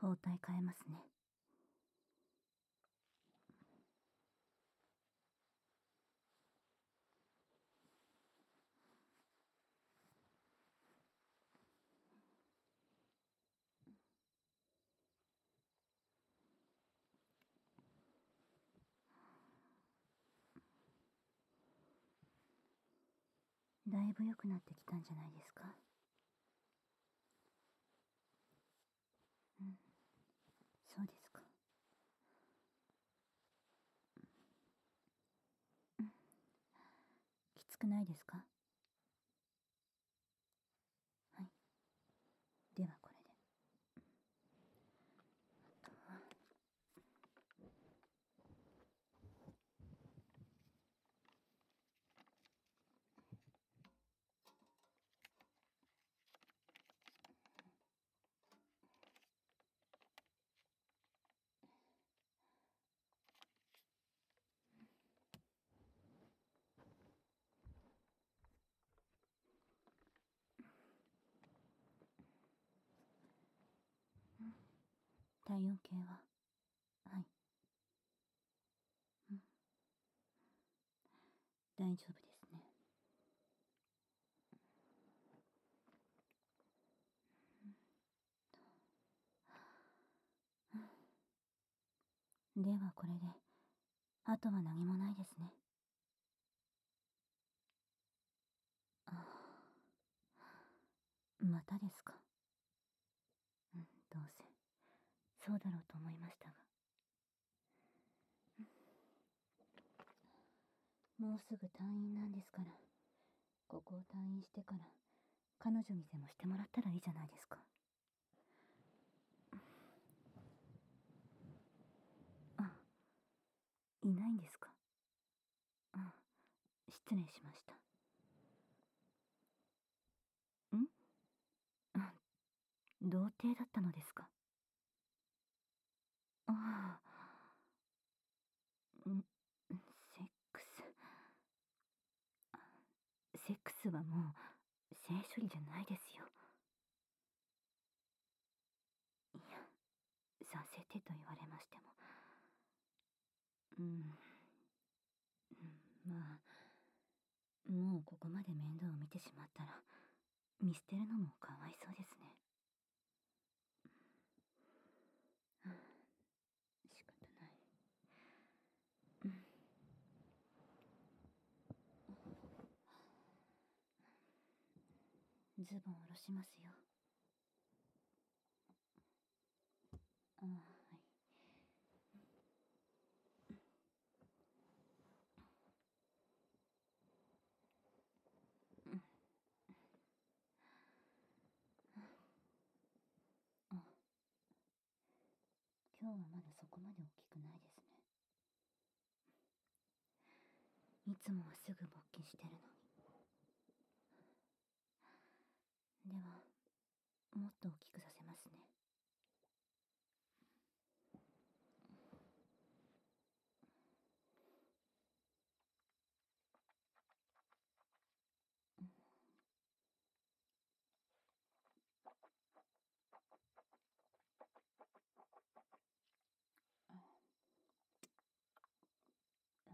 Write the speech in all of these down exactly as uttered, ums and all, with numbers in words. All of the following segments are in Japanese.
包帯変えますね。だいぶ良くなってきたんじゃないですか。うん、そうですか。うん、きつくないですか。はい。ではこれで。あとは体温計は、はい、うん、大丈夫ですね。うん、ではこれであとは何もないですね。ああ、またですか。うん、どうせそうだろうと思いましたが。もうすぐ退院なんですから、ここを退院してから彼女にでもしてもらったらいいじゃないですか。あ、いないんですか。あ、失礼しました。んあ、童貞だったのですか。ああ、ん、セックス。セックスはもう性処理じゃないですよ。いや、させてと言われましても。うん、うん、まあ、もうここまで面倒を見てしまったら、見捨てるのもかわいそうですね。はあ、仕方ない。うん、ズボン下ろしますよ。ああ、はい。うん、あ、今日はまだそこまで大きくないですね。いつもはすぐ勃起してるのに。では、もっと大きくさせますね。うん、あ、あ、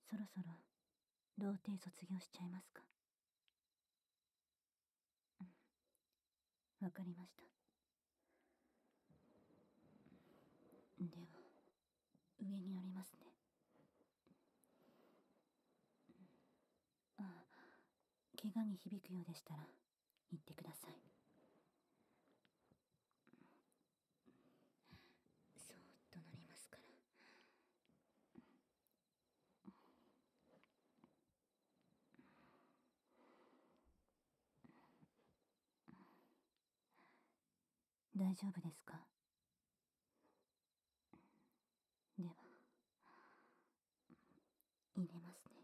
そろそろ童貞卒業しちゃいますか？わかりました。では上に乗りますね。ああ、怪我に響くようでしたら言ってください。そーっと乗りますから。大丈夫ですか？では入れますね。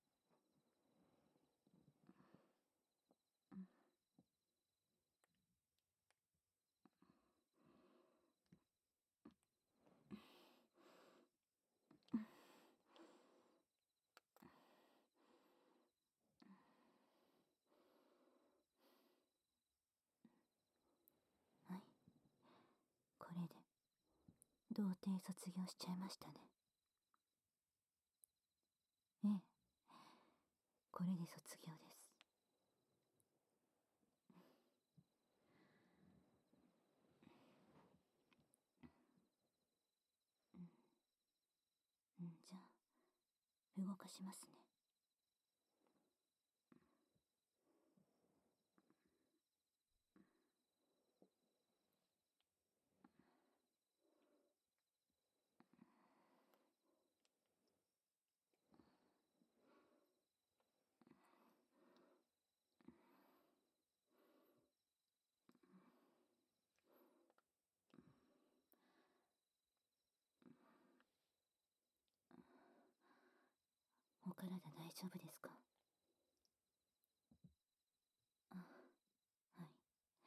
はい、これで童貞卒業しちゃいましたね。ええ、これで卒業です。うん、じゃあ動かしますね。お体大丈夫ですか？あ、はい。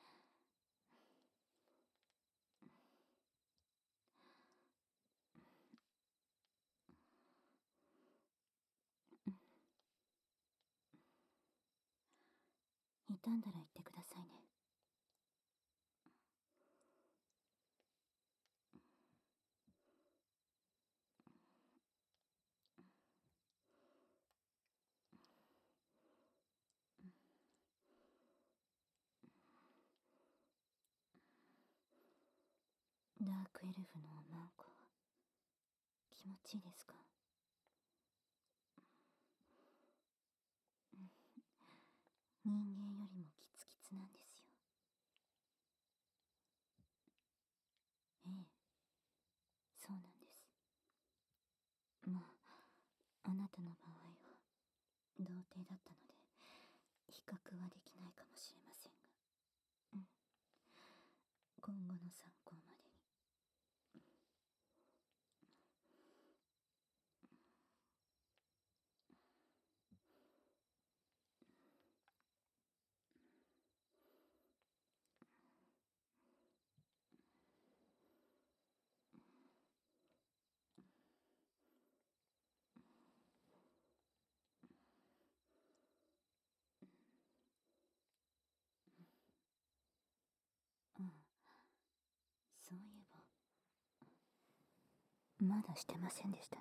傷んだら言ってくださいね。ダークエルフのおまんこは気持ちいいですか？人間よりもキツキツなんですよ。ええ、そうなんです。まあ、あなたの場合は童貞だったので比較はできないかもしれませんが、うん、今後の参考までに。うん、そういえばまだしてませんでしたね。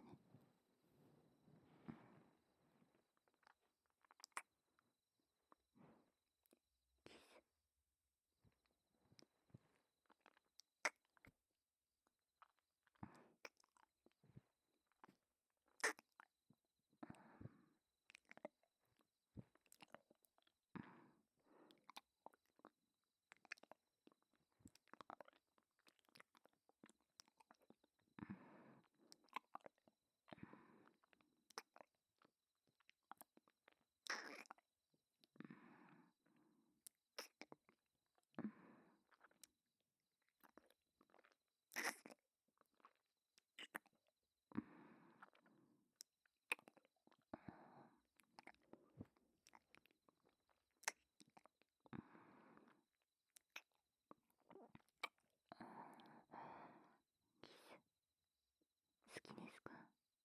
好きですか？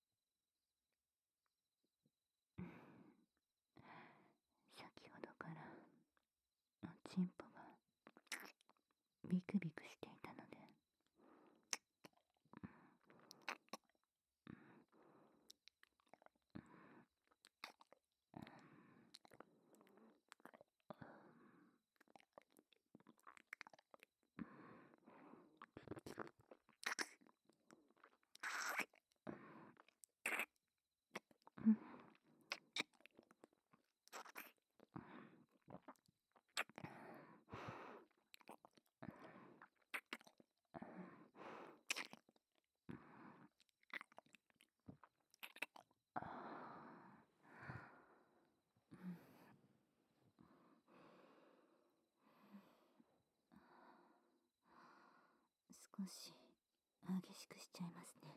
先ほどからおちんぽがビクビクしていたので、 少し激しくしちゃいますね。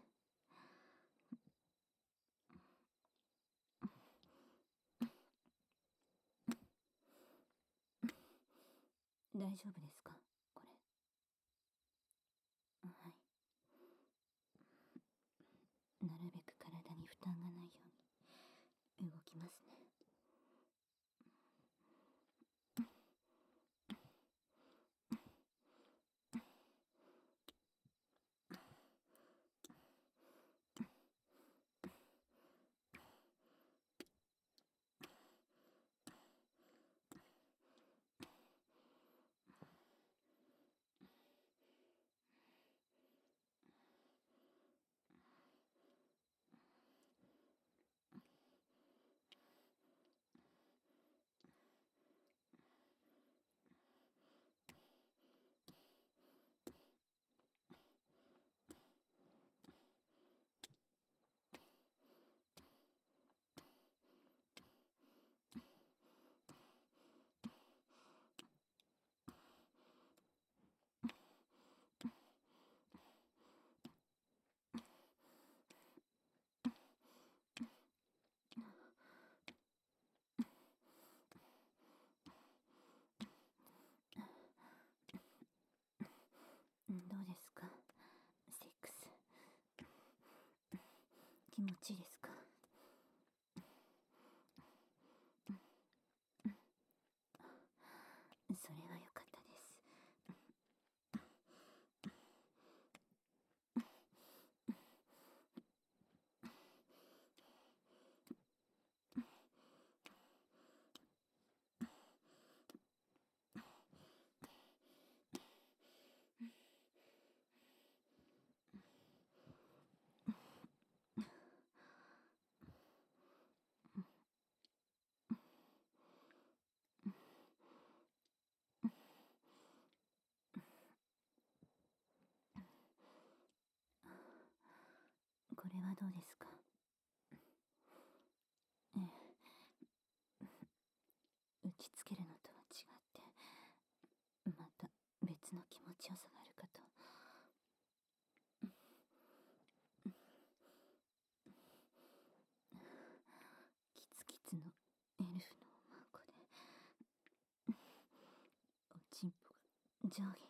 大丈夫ですかこれ。はい。なるべく体に負担がないように動きますね。どうですかセックス。気持ちいいですか？それは良かったです。これはどうですか？ええ、打ちつけるのとは違ってまた別の気持ちよさがあるかと。キツキツのエルフのおまんこでおちんぽが上下に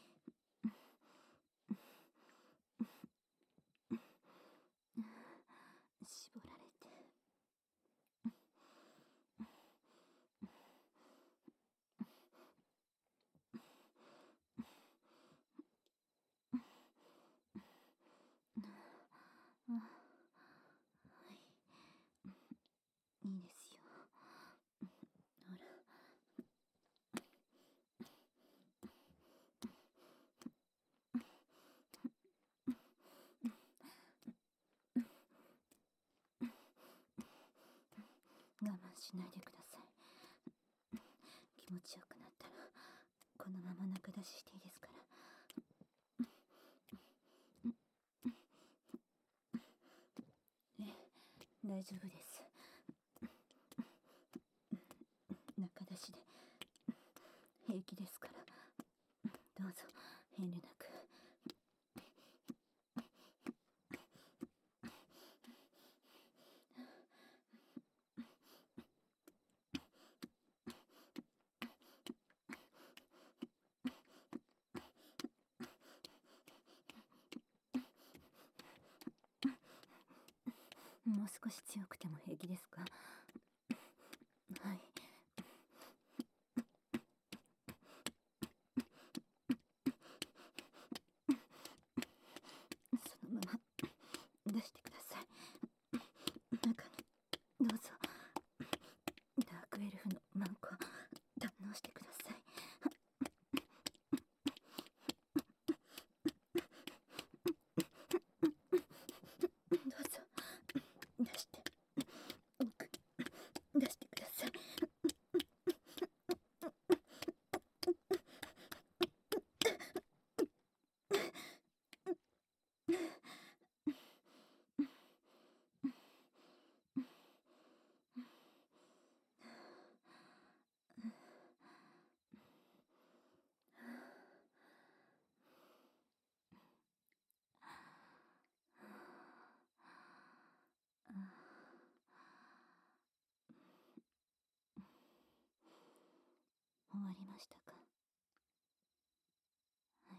絞られて、あ、はい、いいですよ。ほら。我慢しないでください。気持ちよくなったらこのまま中出ししていいですから。ええ、大丈夫です。中出しで平気ですから。どうぞ遠慮なく。もう少し強くても平気ですか？はい。そのまま出してください。中にどうぞ。ダークエルフのマンコ堪能してください。どうぞ出して奥りましたか？はい。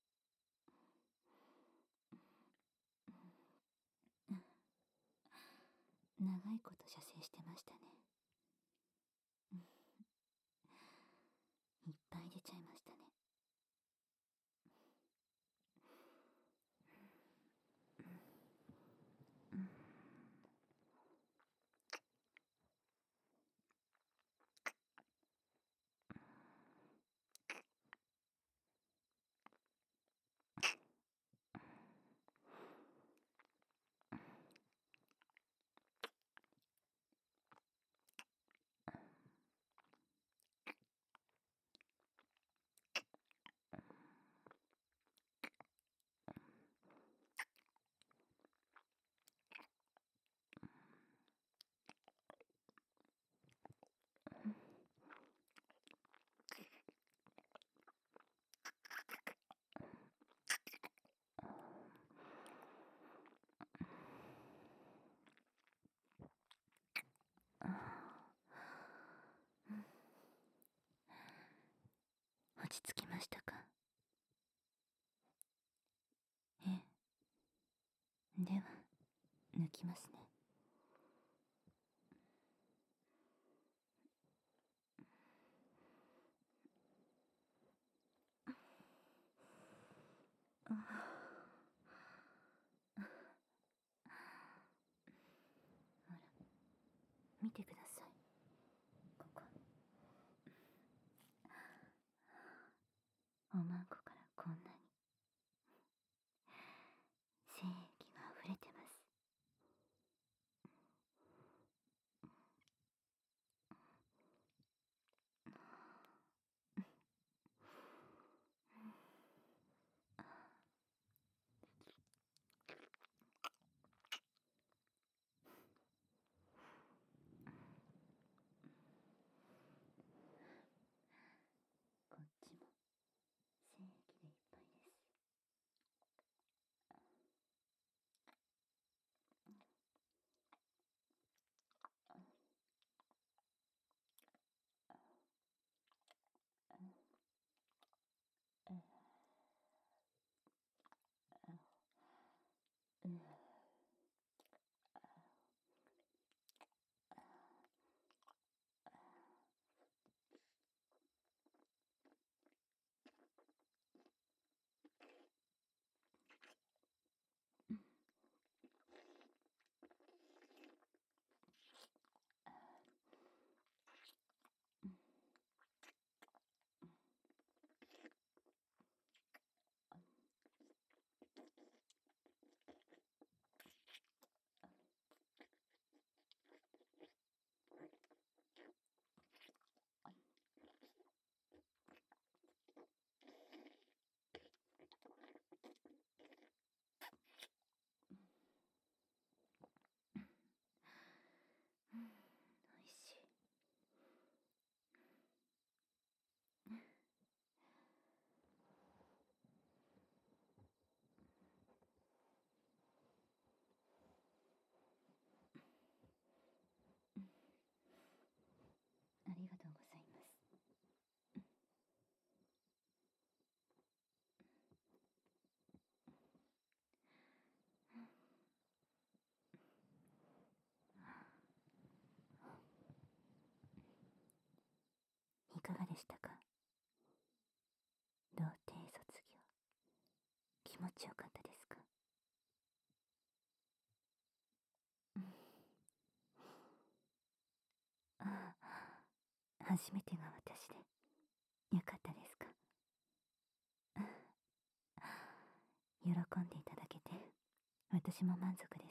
長いこと射精してましたね。いっぱい出ちゃいましたね。落ち着きましたか？ええ。では、抜きますね。ほら、見てください。ここ。おまんこからこんなに精液が溢れてます。こっちも精液でいっぱいです。うん。おいしい。ありがとうございます。いかがでしたか？童貞卒業。気持ちよかったですか？ああ、初めてが私でよかったですか？喜んでいただけて私も満足です。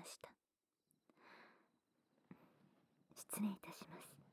した。失礼いたします。